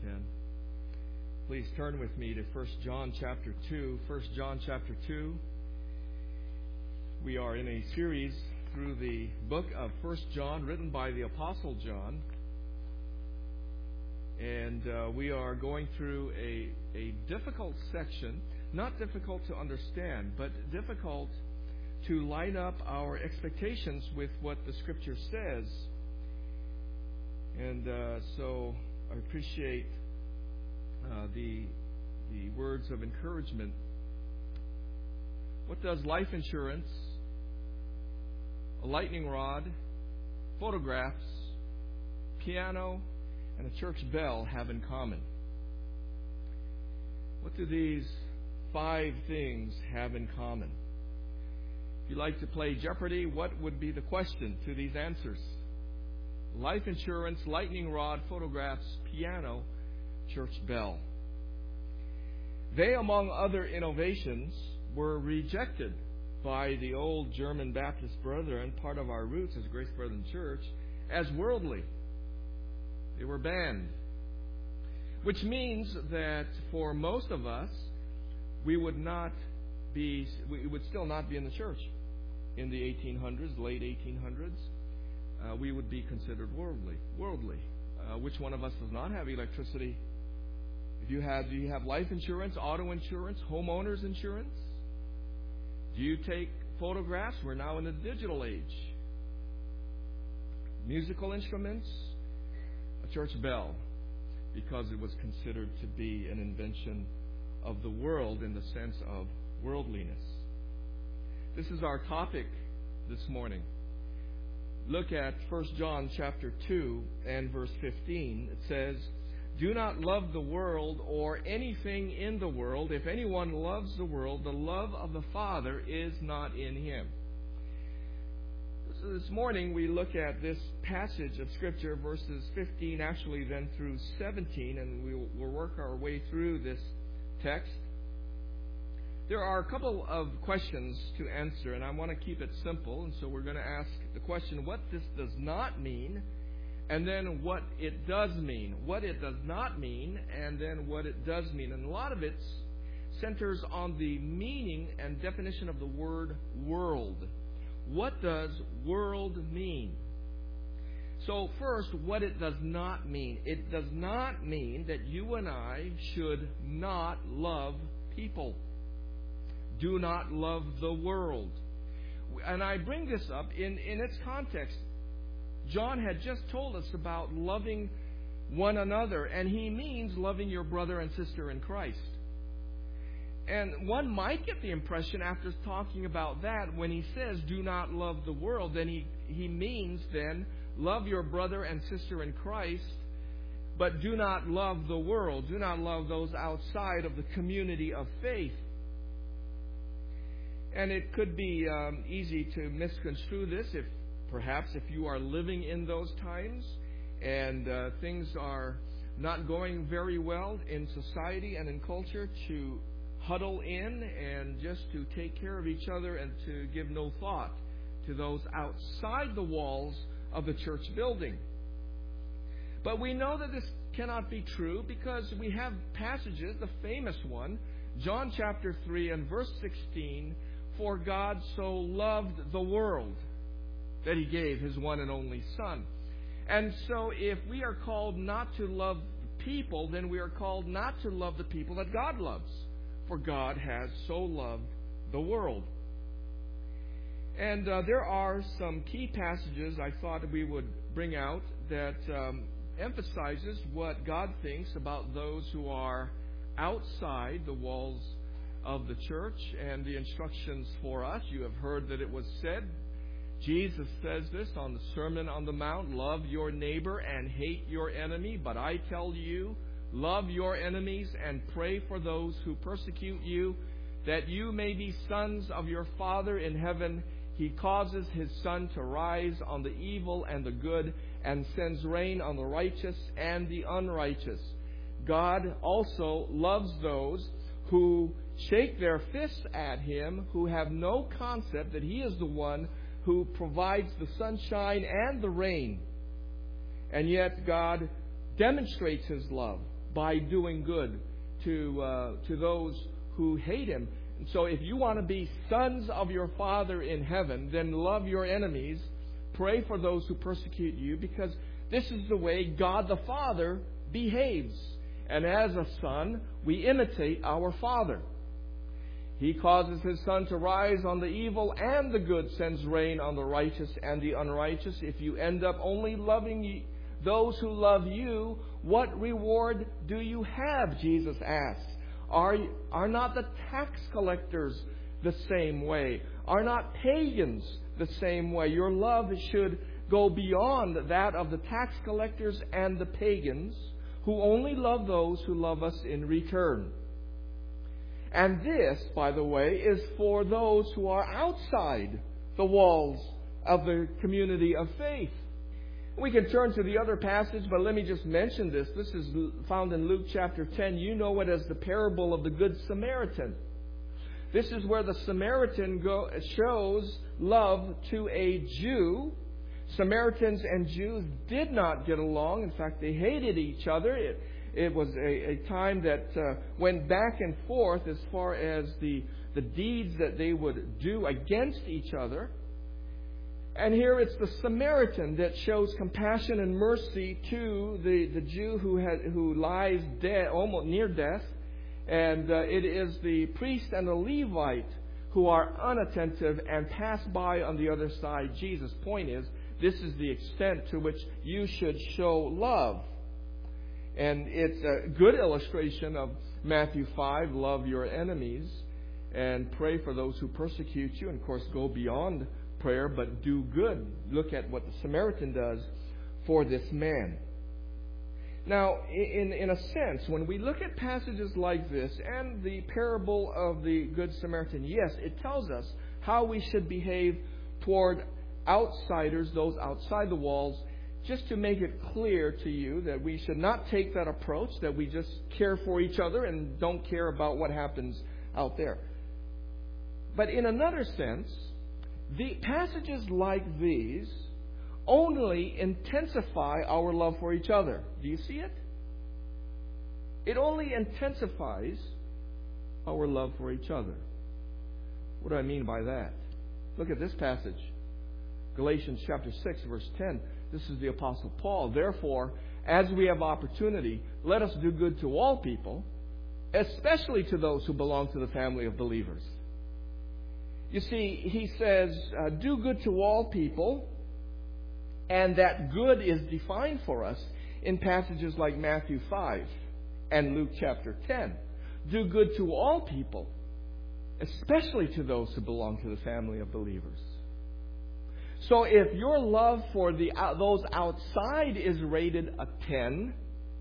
can. Please turn with me to 1 John chapter 2. 1 John chapter 2. We are in a series through the book of 1 John written by the Apostle John. And we are going through a difficult section. Not difficult to understand, but difficult to line up our expectations with what the Scripture says. And so I appreciate the words of encouragement. What does life insurance, a lightning rod, photographs, piano, and a church bell have in common? What do these 5 things have in common? If you like to play Jeopardy, what would be the question to these answers? Life insurance, lightning rod, photographs, piano, church bell. They, among other innovations, were rejected by the old German Baptist Brethren, part of our roots as Grace Brethren Church, as worldly. They were banned. Which means that for most of us, we would still not be in the church in the 1800s, late 1800s. We would be considered worldly. Which one of us does not have electricity? Do you have life insurance, auto insurance, homeowners insurance? Do you take photographs? We're now in the digital age. Musical instruments, a church bell, because it was considered to be an invention of the world in the sense of worldliness. This is our topic this morning. Look at 1 John chapter 2 and verse 15. It says, "Do not love the world or anything in the world. If anyone loves the world, the love of the Father is not in him." So this morning we look at this passage of Scripture, verses 15 actually then through 17, and we'll work our way through this text. There are a couple of questions to answer, and I want to keep it simple. And so we're going to ask the question, what this does not mean, and then what it does mean. What it does not mean, and then what it does mean. And a lot of it centers on the meaning and definition of the word world. What does world mean? So first, what it does not mean. It does not mean that you and I should not love people. Do not love the world. And I bring this up in its context. John had just told us about loving one another, and he means loving your brother and sister in Christ. And one might get the impression after talking about that, when he says do not love the world, then he means then love your brother and sister in Christ, but do not love the world. Do not love those outside of the community of faith. And it could be easy to misconstrue this if you are living in those times and things are not going very well in society and in culture, to huddle in and just to take care of each other and to give no thought to those outside the walls of the church building. But we know that this cannot be true because we have passages, the famous one, John chapter 3 and verse 16, "For God so loved the world that He gave His one and only Son." And so if we are called not to love people, then we are called not to love the people that God loves. For God has so loved the world. And there are some key passages I thought we would bring out that emphasizes what God thinks about those who are outside the walls of the church and the instructions for us. You have heard that it was said, Jesus says this on the Sermon on the Mount, "Love your neighbor and hate your enemy. But I tell you, love your enemies and pray for those who persecute you, that you may be sons of your Father in heaven. He causes His sun to rise on the evil and the good, and sends rain on the righteous and the unrighteous. God also loves those who shake their fists at Him, who have no concept that He is the one who provides the sunshine and the rain. And yet God demonstrates His love by doing good to those who hate Him. And so if you want to be sons of your Father in heaven, then love your enemies, pray for those who persecute you, because this is the way God the Father behaves. And as a son, we imitate our Father. He causes His sun to rise on the evil and the good, sends rain on the righteous and the unrighteous. If you end up only loving those who love you, what reward do you have? Jesus asks. Are not the tax collectors the same way? Are not pagans the same way? Your love should go beyond that of the tax collectors and the pagans, who only love those who love us in return. And this, by the way, is for those who are outside the walls of the community of faith. We can turn to the other passage, but let me just mention this. This is found in Luke chapter 10. You know it as the parable of the Good Samaritan. This is where the Samaritan shows love to a Jew. Samaritans and Jews did not get along. In fact, they hated each other. It was a time that went back and forth as far as the deeds that they would do against each other. And here it's the Samaritan that shows compassion and mercy to the Jew who lies dead, almost near death. And it is the priest and the Levite who are unattentive and pass by on the other side. Jesus' point is, this is the extent to which you should show love. And it's a good illustration of Matthew 5, love your enemies and pray for those who persecute you. And of course, go beyond prayer, but do good. Look at what the Samaritan does for this man. Now, in a sense, when we look at passages like this and the parable of the Good Samaritan, yes, it tells us how we should behave toward outsiders, those outside the walls, just to make it clear to you that we should not take that approach, that we just care for each other and don't care about what happens out there. But in another sense, the passages like these only intensify our love for each other. Do you see it? It only intensifies our love for each other. What do I mean by that? Look at this passage. Galatians chapter 6, verse 10. This is the Apostle Paul. Therefore, as we have opportunity, let us do good to all people, especially to those who belong to the family of believers. You see, he says, do good to all people, and that good is defined for us in passages like Matthew 5 and Luke chapter 10. Do good to all people, especially to those who belong to the family of believers. So if your love for those outside is rated a 10,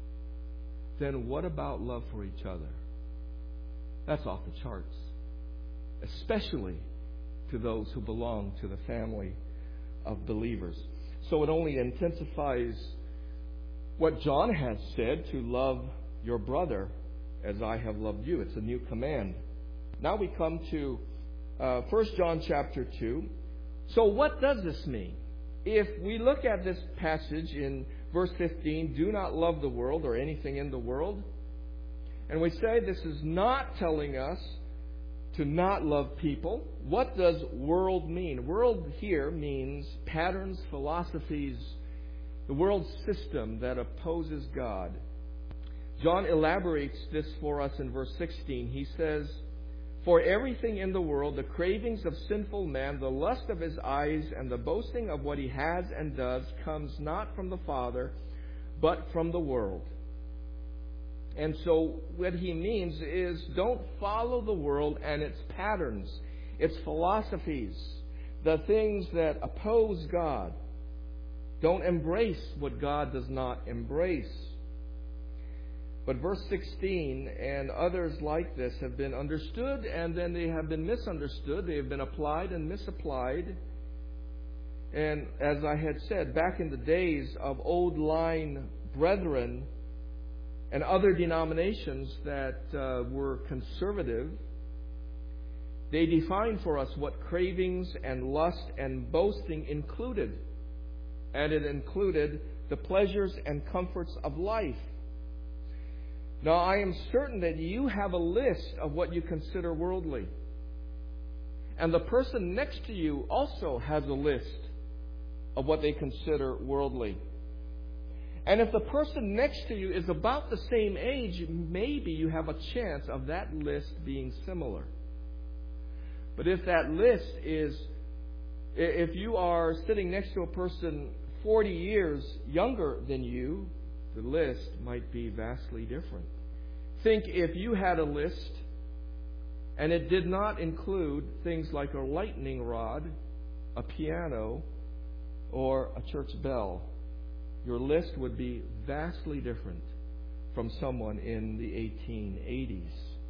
then what about love for each other? That's off the charts. Especially to those who belong to the family of believers. So it only intensifies what John has said, to love your brother as I have loved you. It's a new command. Now we come to 1 John chapter 2. So what does this mean? If we look at this passage in verse 15, do not love the world or anything in the world, and we say this is not telling us to not love people, what does world mean? World here means patterns, philosophies, the world system that opposes God. John elaborates this for us in verse 16. He says, for everything in the world, the cravings of sinful man, the lust of his eyes, and the boasting of what he has and does, comes not from the Father, but from the world. And so what he means is, don't follow the world and its patterns, its philosophies, the things that oppose God. Don't embrace what God does not embrace. But verse 16 and others like this have been understood, and then they have been misunderstood. They have been applied and misapplied. And as I had said, back in the days of old line brethren and other denominations that were conservative, they defined for us what cravings and lust and boasting included. And it included the pleasures and comforts of life. Now, I am certain that you have a list of what you consider worldly. And the person next to you also has a list of what they consider worldly. And if the person next to you is about the same age, maybe you have a chance of that list being similar. But if that list is, if you are sitting next to a person 40 years younger than you, the list might be vastly different. Think if you had a list and it did not include things like a lightning rod, a piano, or a church bell. Your list would be vastly different from someone in the 1880s.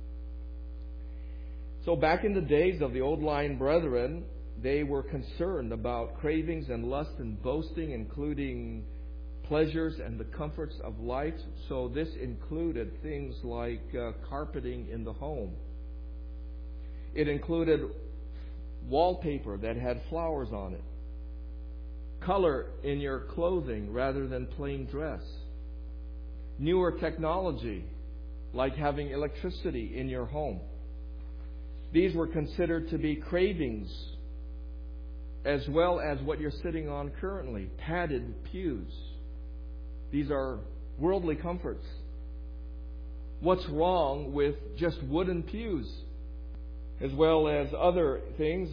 So back in the days of the old line brethren, they were concerned about cravings and lust and boasting, including pleasures and the comforts of life. So this included things like carpeting in the home. It included wallpaper that had flowers on it. Color in your clothing rather than plain dress. Newer technology, like having electricity in your home. These were considered to be cravings, as well as what you're sitting on currently, padded pews. These are worldly comforts. What's wrong with just wooden pews? As well as other things.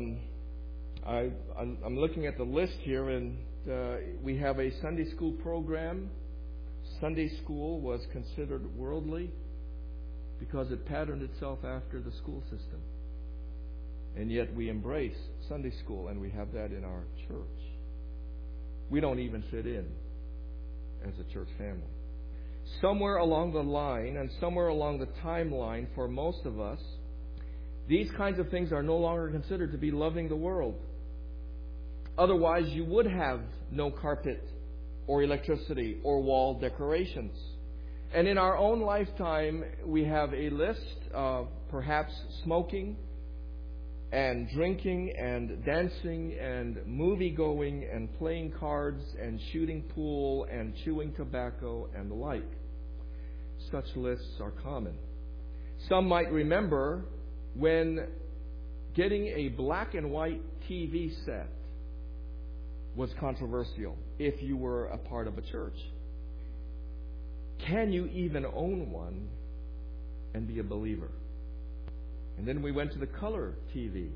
I'm looking at the list here, and we have a Sunday school program. Sunday school was considered worldly because it patterned itself after the school system. And yet we embrace Sunday school, and we have that in our church. We don't even fit in as a church family. Somewhere along the line, and somewhere along the timeline for most of us, these kinds of things are no longer considered to be loving the world. Otherwise, you would have no carpet or electricity or wall decorations. And in our own lifetime, we have a list of perhaps smoking and drinking and dancing and movie-going and playing cards and shooting pool and chewing tobacco and the like. Such lists are common. Some might remember when getting a black and white TV set was controversial if you were a part of a church. Can you even own one and be a believer? And then we went to the color TV.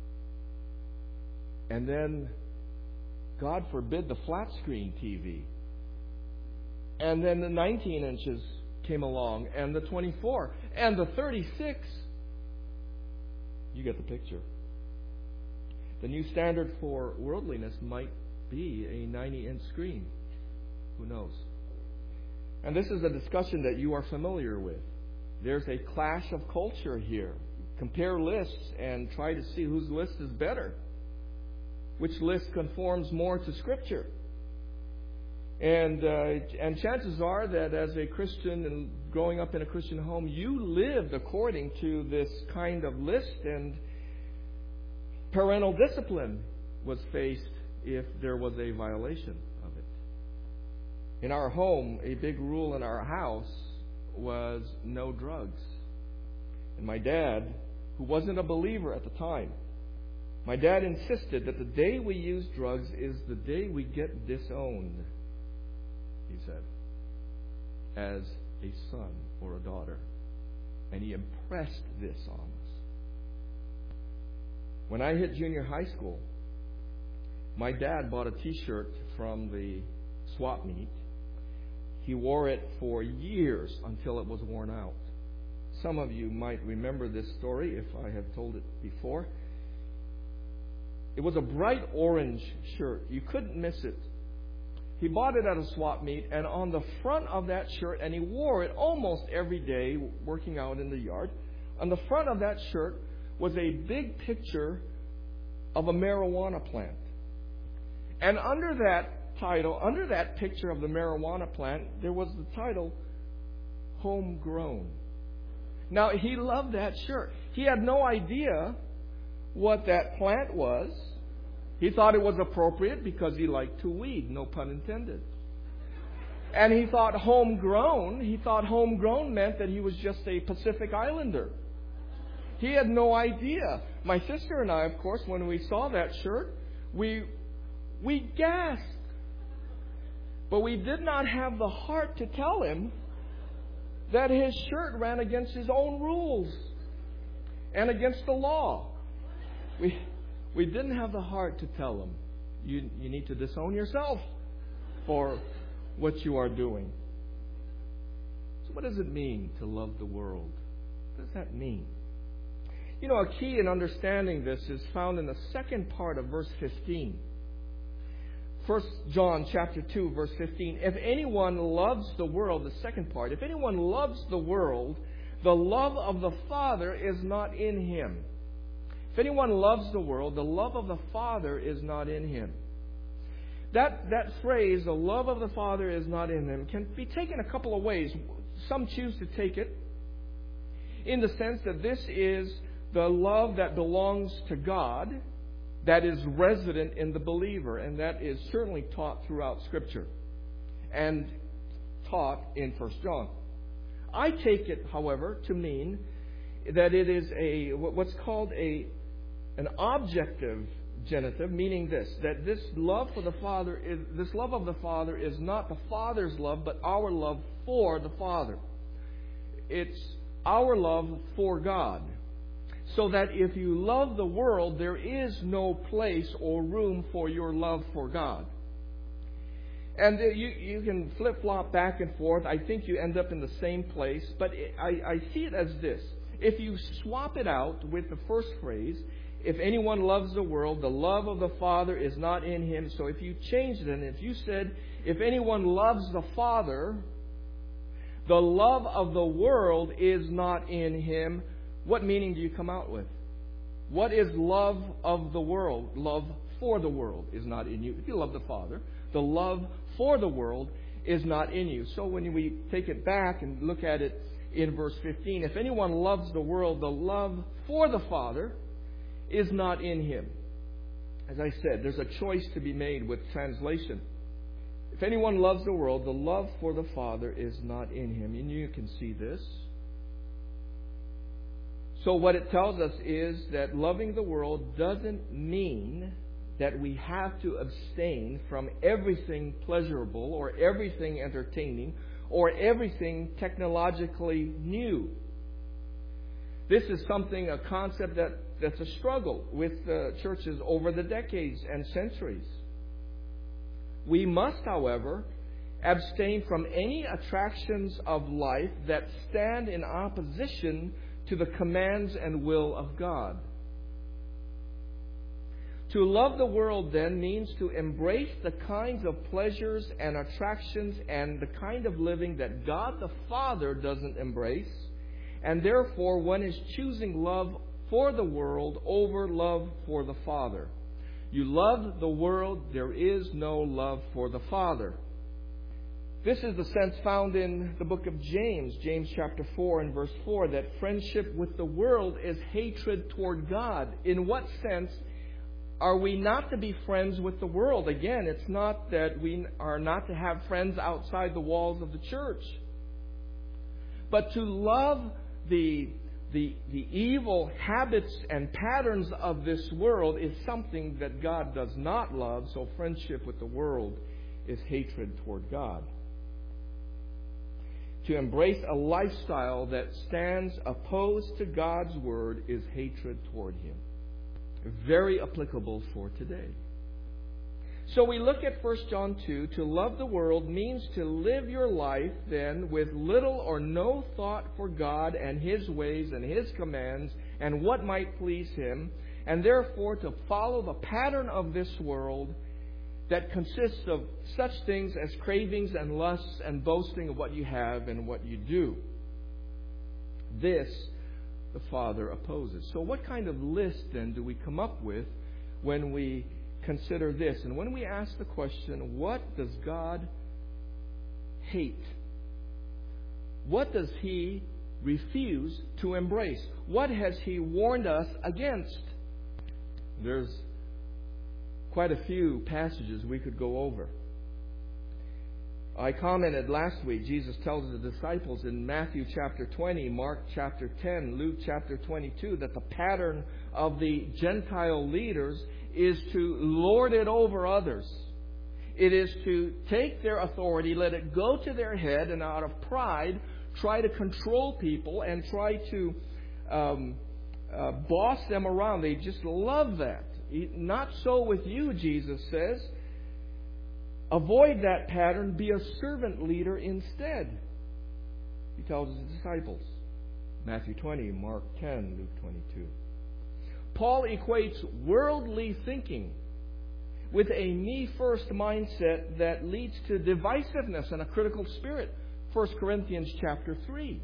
And then, God forbid, the flat screen TV. And then the 19 inches came along, and the 24, and the 36. You get the picture. The new standard for worldliness might be a 90-inch screen. Who knows? And this is a discussion that you are familiar with. There's a clash of culture here. Compare lists and try to see whose list is better. Which list conforms more to Scripture. And chances are that as a Christian and growing up in a Christian home, you lived according to this kind of list, and parental discipline was faced if there was a violation of it. In our home, a big rule in our house was no drugs. And my dad, who wasn't a believer at the time, my dad insisted that the day we use drugs is the day we get disowned, he said, as a son or a daughter. And he impressed this on us. When I hit junior high school, my dad bought a T-shirt from the swap meet. He wore it for years until it was worn out. Some of you might remember this story if I have told it before. It was a bright orange shirt. You couldn't miss it. He bought it at a swap meet, and on the front of that shirt, and he wore it almost every day working out in the yard, on the front of that shirt was a big picture of a marijuana plant. And under that title, under that picture of the marijuana plant, there was the title, Homegrown. Now, he loved that shirt. He had no idea what that plant was. He thought it was appropriate because he liked to weed, no pun intended. And he thought homegrown meant that he was just a Pacific Islander. He had no idea. My sister and I, of course, when we saw that shirt, we gasped. But we did not have the heart to tell him that his shirt ran against his own rules and against the law. We didn't have the heart to tell him, you need to disown yourself for what you are doing. So what does it mean to love the world? What does that mean? You know, a key in understanding this is found in the second part of verse 15. 1 John chapter 2, verse 15. If anyone loves the world, the second part, if anyone loves the world, the love of the Father is not in him. If anyone loves the world, the love of the Father is not in him. That phrase, the love of the Father is not in him, can be taken a couple of ways. Some choose to take it in the sense that this is the love that belongs to God, that is resident in the believer, and that is certainly taught throughout Scripture and taught in 1 John. I take it, however, to mean that it is what's called an objective genitive, meaning that this love of the Father is not the Father's love, but our love for the Father. It's our love for God. So that if you love the world, there is no place or room for your love for God. And you can flip-flop back and forth. I think you end up in the same place. But I see it as this. If you swap it out with the first phrase, if anyone loves the world, the love of the Father is not in him. So if you changed it, and if you said, if anyone loves the Father, the love of the world is not in him, what meaning do you come out with? What is love of the world? Love for the world is not in you. If you love the Father, the love for the world is not in you. So when we take it back and look at it in verse 15, if anyone loves the world, the love for the Father is not in him. As I said, there's a choice to be made with translation. If anyone loves the world, the love for the Father is not in him. And you can see this. So what it tells us is that loving the world doesn't mean that we have to abstain from everything pleasurable or everything entertaining or everything technologically new. This is a concept that's a struggle with churches over the decades and centuries. We must, however, abstain from any attractions of life that stand in opposition to the commands and will of God. To love the world, then, means to embrace the kinds of pleasures and attractions and the kind of living that God the Father doesn't embrace, and therefore one is choosing love for the world over love for the Father. You love the world, there is no love for the Father. This is the sense found in the book of James, James chapter 4 and verse 4, that friendship with the world is hatred toward God. In what sense are we not to be friends with the world? Again, it's not that we are not to have friends outside the walls of the church. But to love the evil habits and patterns of this world is something that God does not love. So friendship with the world is hatred toward God. To embrace a lifestyle that stands opposed to God's Word is hatred toward Him. Very applicable for today. So we look at 1 John 2. To love the world means to live your life then with little or no thought for God and His ways and His commands and what might please Him, and therefore to follow the pattern of this world that consists of such things as cravings and lusts and boasting of what you have and what you do. This the Father opposes. So what kind of list then do we come up with when we consider this? And when we ask the question, what does God hate? What does He refuse to embrace? What has He warned us against? There's quite a few passages we could go over. I commented last week, Jesus tells the disciples in Matthew chapter 20, Mark chapter 10, Luke chapter 22, that the pattern of the Gentile leaders is to lord it over others. It is to take their authority, let it go to their head, and out of pride, try to control people and try to boss them around. They just love that. Not so with you, Jesus says. Avoid that pattern. Be a servant leader instead. He tells his disciples. Matthew 20, Mark 10, Luke 22. Paul equates worldly thinking with a me-first mindset that leads to divisiveness and a critical spirit. 1 Corinthians chapter 3.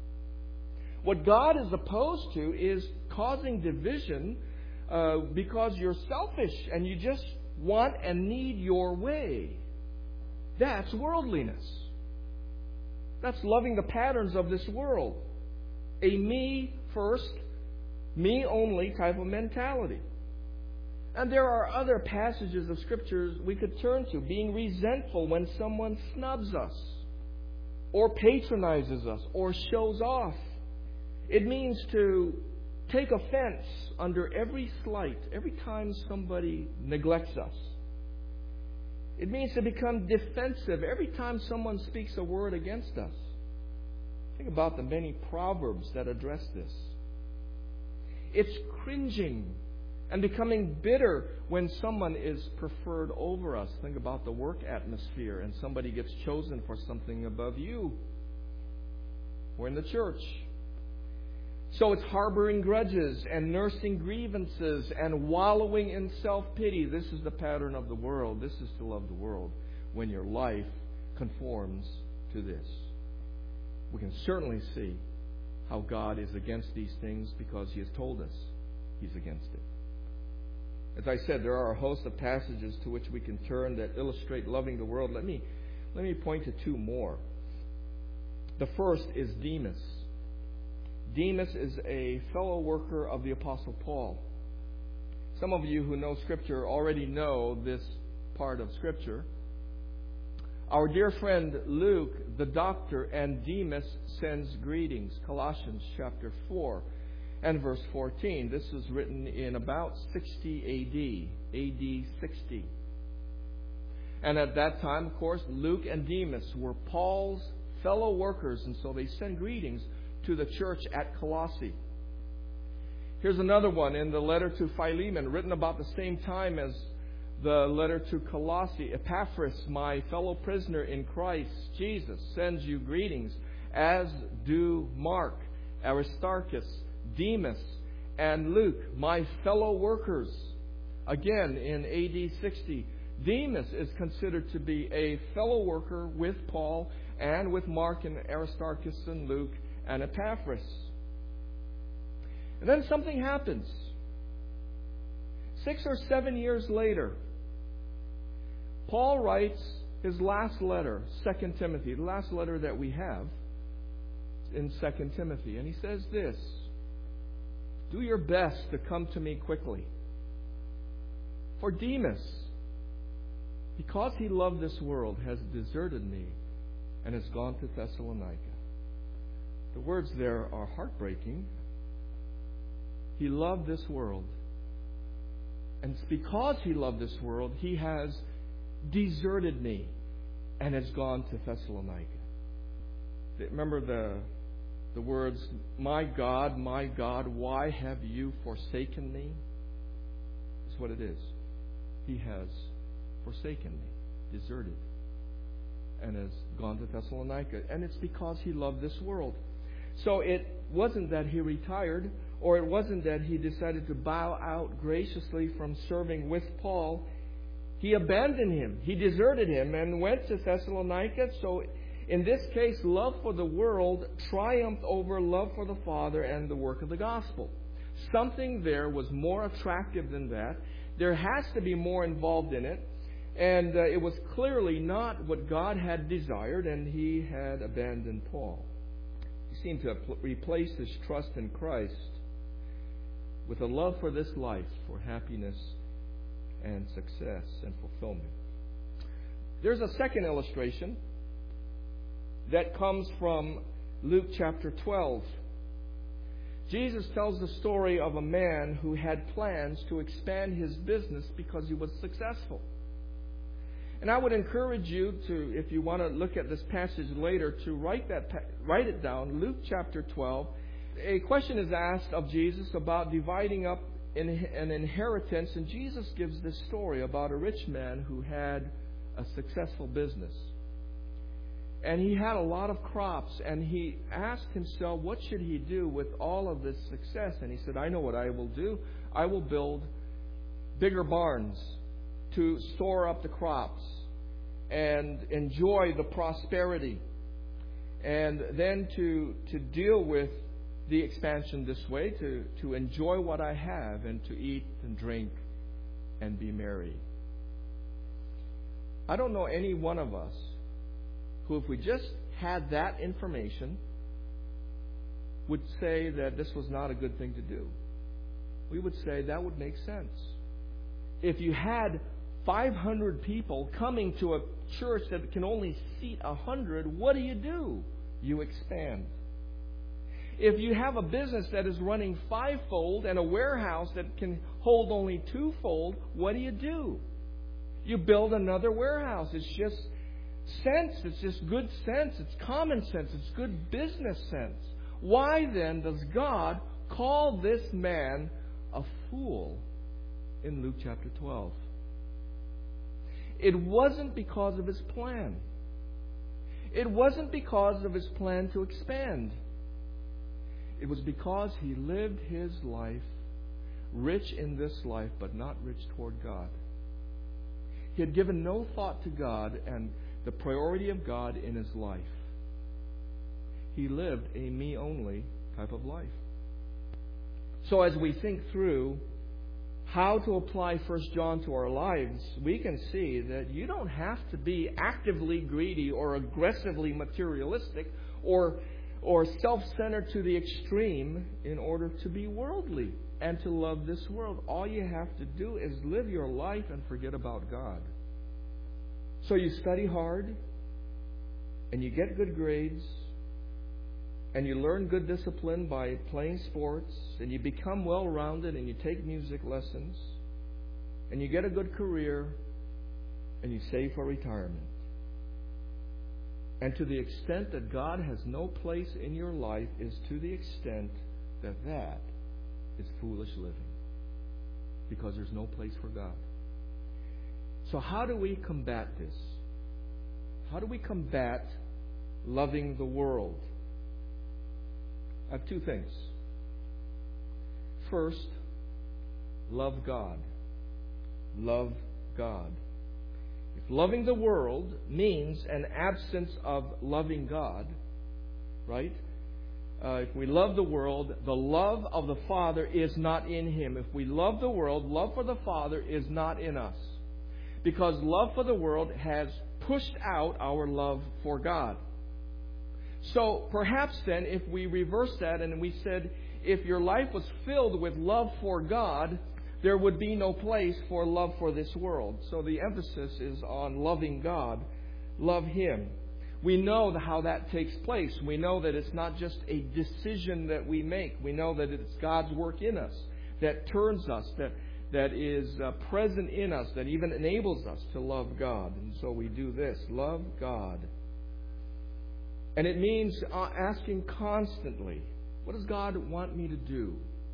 What God is opposed to is causing division because you're selfish and you just want and need your way. That's worldliness. That's loving the patterns of this world. A me first, me only type of mentality. And there are other passages of Scriptures we could turn to. Being resentful when someone snubs us, or patronizes us, or shows off. It means to take offense under every slight, every time somebody neglects us. It means to become defensive every time someone speaks a word against us. Think about the many proverbs that address this. It's cringing and becoming bitter when someone is preferred over us. Think about the work atmosphere and somebody gets chosen for something above you. Or in the church. So it's harboring grudges and nursing grievances and wallowing in self-pity. This is the pattern of the world. This is to love the world when your life conforms to this. We can certainly see how God is against these things because He has told us He's against it. As I said, there are a host of passages to which we can turn that illustrate loving the world. Let me point to two more. The first is Demas. Demas is a fellow worker of the Apostle Paul. Some of you who know Scripture already know this part of Scripture. Our dear friend Luke, the doctor, and Demas sends greetings. Colossians chapter 4 and verse 14. This was written in about 60 AD 60. And at that time, of course, Luke and Demas were Paul's fellow workers, and so they send greetings to the church at Colossae. Here's another one in the letter to Philemon, written about the same time as the letter to Colossae. Epaphras, my fellow prisoner in Christ Jesus, sends you greetings, as do Mark, Aristarchus, Demas, and Luke, my fellow workers. Again, in AD 60, Demas is considered to be a fellow worker with Paul and with Mark and Aristarchus and Luke and Epaphras. And then something happens. 6 or 7 years later, Paul writes his last letter, 2 Timothy, the last letter that we have in 2 Timothy. And he says this: do your best to come to me quickly. For Demas, because he loved this world, has deserted me and has gone to Thessalonica. The words there are heartbreaking. He loved this world. And it's because he loved this world, he has deserted me and has gone to Thessalonica. Remember the words, my God, why have you forsaken me? That's what it is. He has forsaken me, deserted, and has gone to Thessalonica. And it's because he loved this world. So it wasn't that he retired, or it wasn't that he decided to bow out graciously from serving with Paul. He abandoned him. He deserted him and went to Thessalonica. So in this case, love for the world triumphed over love for the Father and the work of the gospel. Something there was more attractive than that. There has to be more involved in it. And it was clearly not what God had desired, and he had abandoned Paul. He seemed to have replaced his trust in Christ with a love for this life, for happiness and success and fulfillment. There's a second illustration that comes from Luke chapter 12. Jesus tells the story of a man who had plans to expand his business because he was successful. And I would encourage you to, if you want to look at this passage later, to write it down, Luke chapter 12. A question is asked of Jesus about dividing up an inheritance, and Jesus gives this story about a rich man who had a successful business. And he had a lot of crops, and he asked himself, what should he do with all of this success? And he said, I know what I will do. I will build bigger barns to store up the crops and enjoy the prosperity, and then to deal with the expansion this way, to enjoy what I have and to eat and drink and be merry. I don't know any one of us who, if we just had that information, would say that this was not a good thing to do. We would say that would make sense. If you had 500 people coming to a church that can only seat 100, what do? You expand. If you have a business that is running fivefold and a warehouse that can hold only twofold, what do? You build another warehouse. It's just sense. It's just good sense. It's common sense. It's good business sense. Why then does God call this man a fool in Luke chapter 12? It wasn't because of his plan. It wasn't because of his plan to expand. It was because he lived his life rich in this life, but not rich toward God. He had given no thought to God and the priority of God in his life. He lived a me-only type of life. So as we think through how to apply 1 John to our lives, we can see that you don't have to be actively greedy or aggressively materialistic or self-centered to the extreme in order to be worldly and to love this world. All you have to do is live your life and forget about God. So you study hard, and you get good grades, and you learn good discipline by playing sports, and you become well-rounded, and you take music lessons, and you get a good career, and you save for retirement. And to the extent that God has no place in your life is to the extent that that is foolish living, because there's no place for God. So how do we combat this? How do we combat loving the world? I have two things. First, love God. Love God. If loving the world means an absence of loving God, right? If we love the world, the love of the Father is not in Him. If we love the world, love for the Father is not in us. Because love for the world has pushed out our love for God. So perhaps then, if we reverse that and we said, if your life was filled with love for God, there would be no place for love for this world. So the emphasis is on loving God. Love Him. We know how that takes place. We know that it's not just a decision that we make. We know that it's God's work in us that turns us, that is present in us, that even enables us to love God. And so we do this. Love God. And it means asking constantly, what does God want me to do?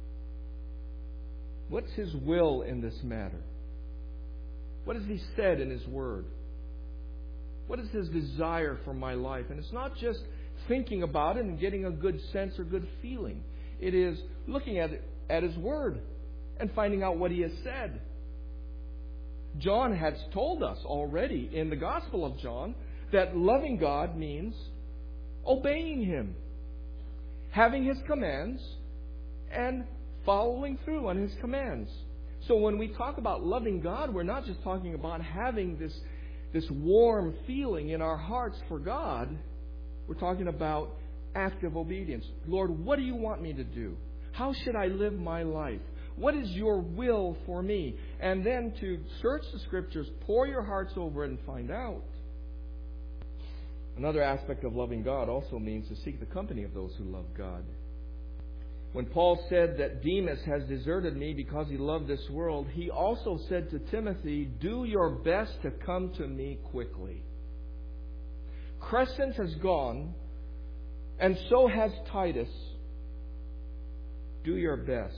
What's His will in this matter? What has He said in His Word? What is His desire for my life? And it's not just thinking about it and getting a good sense or good feeling. It is looking at His Word and finding out what He has said. John has told us already in the Gospel of John that loving God means obeying Him, having His commands, and following through on His commands. So when we talk about loving God, we're not just talking about having this warm feeling in our hearts for God. We're talking about active obedience. Lord, what do you want me to do? How should I live my life? What is your will for me? And then to search the Scriptures, pour your hearts over it and find out. Another aspect of loving God also means to seek the company of those who love God. When Paul said that Demas has deserted me because he loved this world, he also said to Timothy, do your best to come to me quickly. Crescent has gone, and so has Titus. Do your best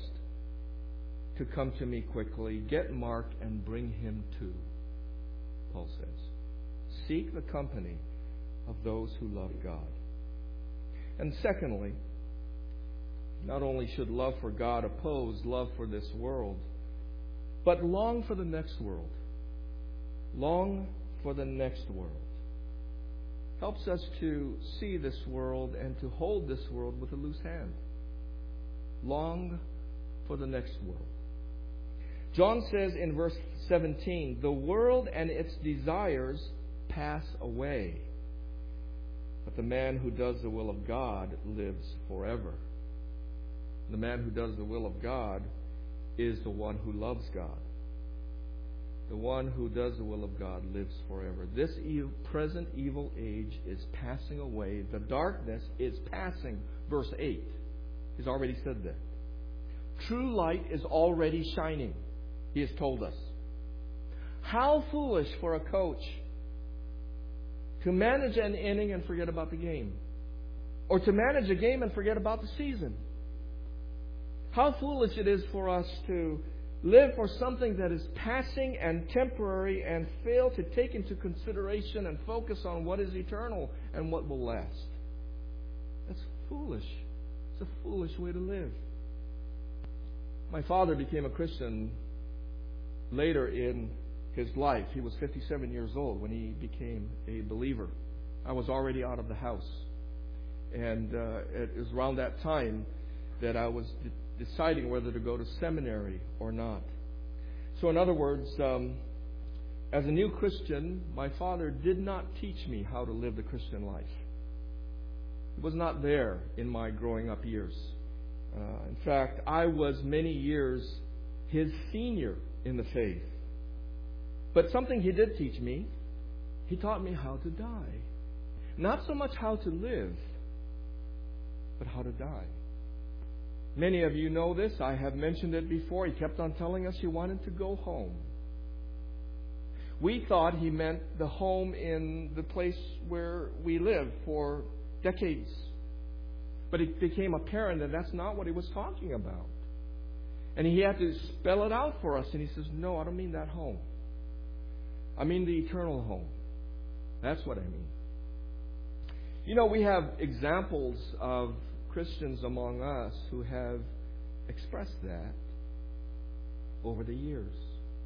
to come to me quickly. Get Mark and bring him too, Paul says. Seek the company of those who love God. And secondly, not only should love for God oppose love for this world, but long for the next world. Long for the next world. Helps us to see this world and to hold this world with a loose hand. Long for the next world. John says in verse 17, the world and its desires pass away, but the man who does the will of God lives forever. The man who does the will of God is the one who loves God. The one who does the will of God lives forever. This present evil age is passing away. The darkness is passing. Verse 8. He's already said that. True light is already shining, he has told us. How foolish for a coach to manage an inning and forget about the game. Or to manage a game and forget about the season. How foolish it is for us to live for something that is passing and temporary and fail to take into consideration and focus on what is eternal and what will last. That's foolish. It's a foolish way to live. My father became a Christian later in his life. He was 57 years old when he became a believer. I was already out of the house. And it was around that time that I was deciding whether to go to seminary or not. So in other words, as a new Christian, my father did not teach me how to live the Christian life. It was not there in my growing up years. In fact, I was many years his senior in the faith. But something he did teach me, he taught me how to die. Not so much how to live, but how to die. Many of you know this. I have mentioned it before. He kept on telling us he wanted to go home. We thought he meant the home in the place where we lived for decades. But it became apparent that that's not what he was talking about. And he had to spell it out for us. And he says, no, I don't mean that home. I mean the eternal home. That's what I mean. You know, we have examples of Christians among us who have expressed that over the years.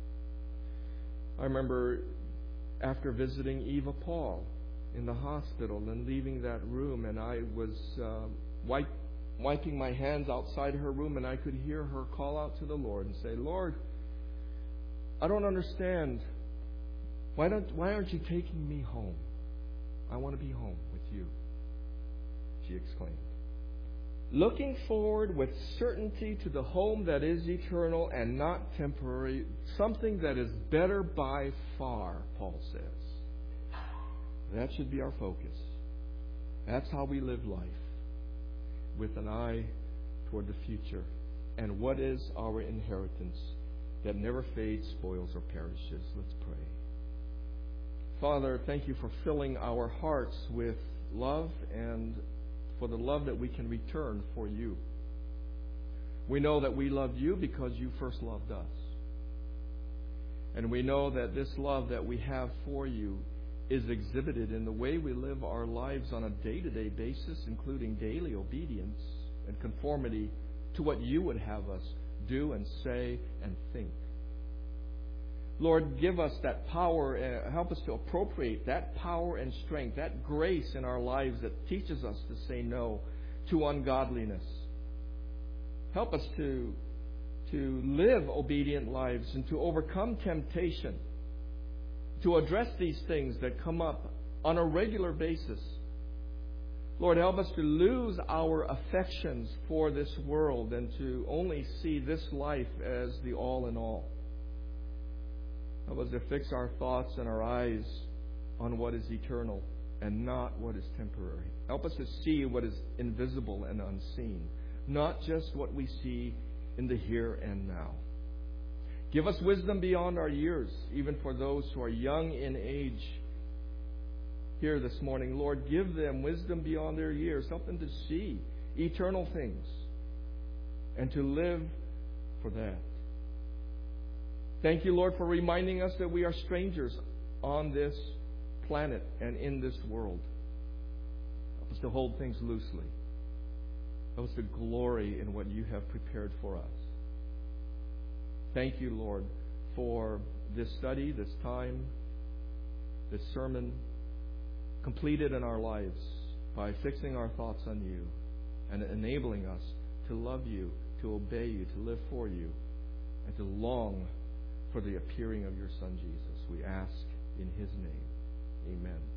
I remember after visiting Eva Paul in the hospital and leaving that room, and I was wiping my hands outside her room, and I could hear her call out to the Lord and say, Lord, I don't understand. Why aren't you taking me home? I want to be home with you, she exclaimed. Looking forward with certainty to the home that is eternal and not temporary, something that is better by far, Paul says. That should be our focus. That's how we live life, with an eye toward the future. And what is our inheritance that never fades, spoils, or perishes? Let's pray. Father, thank you for filling our hearts with love and for the love that we can return for you. We know that we love you because you first loved us. And we know that this love that we have for you is exhibited in the way we live our lives on a day-to-day basis, including daily obedience and conformity to what you would have us do and say and think. Lord, give us that power, help us to appropriate that power and strength, that grace in our lives that teaches us to say no to ungodliness. Help us to live obedient lives and to overcome temptation, to address these things that come up on a regular basis. Lord, help us to lose our affections for this world and to only see this life as the all in all. Help us to fix our thoughts and our eyes on what is eternal. and not what is temporary. Help us to see what is invisible and unseen, not just what we see in the here and now. Give us wisdom beyond our years, even for those who are young in age here this morning. Lord, give them wisdom beyond their years. Help them to see eternal things and to live for that. Thank you, Lord, for reminding us that we are strangers on this planet and in this world. Help us to hold things loosely. Help us to glory in what you have prepared for us. Thank you, Lord, for this study, this time, this sermon completed in our lives by fixing our thoughts on you and enabling us to love you, to obey you, to live for you, and to long for the appearing of your Son, Jesus. We ask in His name. Amen.